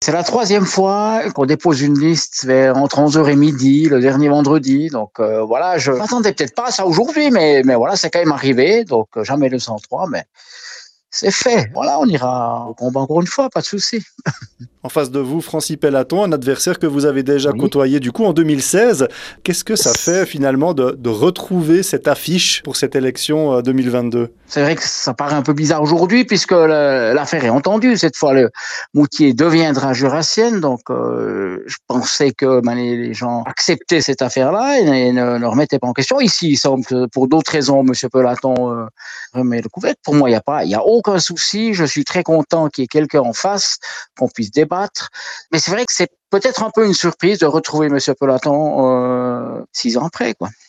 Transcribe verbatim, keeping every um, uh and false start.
C'est la troisième fois qu'on dépose une liste vers entre onze heures et midi, le dernier vendredi. Donc euh, voilà, je m'attendais peut-être pas à ça aujourd'hui, mais, mais voilà, c'est quand même arrivé. Donc euh, jamais le cent trois, mais c'est fait. Voilà, on ira au combat encore une fois, pas de souci. En face de vous, Francis Pellaton, un adversaire que vous avez déjà Oui. côtoyé du coup en deux mille seize. Qu'est-ce que ça fait finalement de, de retrouver cette affiche pour cette élection euh, deux mille vingt-deux? C'est vrai que ça paraît un peu bizarre aujourd'hui puisque le- l'affaire est entendue. Cette fois, le Moutier deviendra jurassienne. Donc, euh, je pensais que ben, les, les gens acceptaient cette affaire-là et, et ne, ne remettaient pas en question. Ici, il semble que pour d'autres raisons, M. Pellaton euh, remet le couvert. Pour moi, il n'y a pas, il y a aucun souci. Je suis très content qu'il y ait quelqu'un en face, qu'on puisse débattre. Mais c'est vrai que c'est peut-être un peu une surprise de retrouver M. Pellaton euh, six ans après, quoi.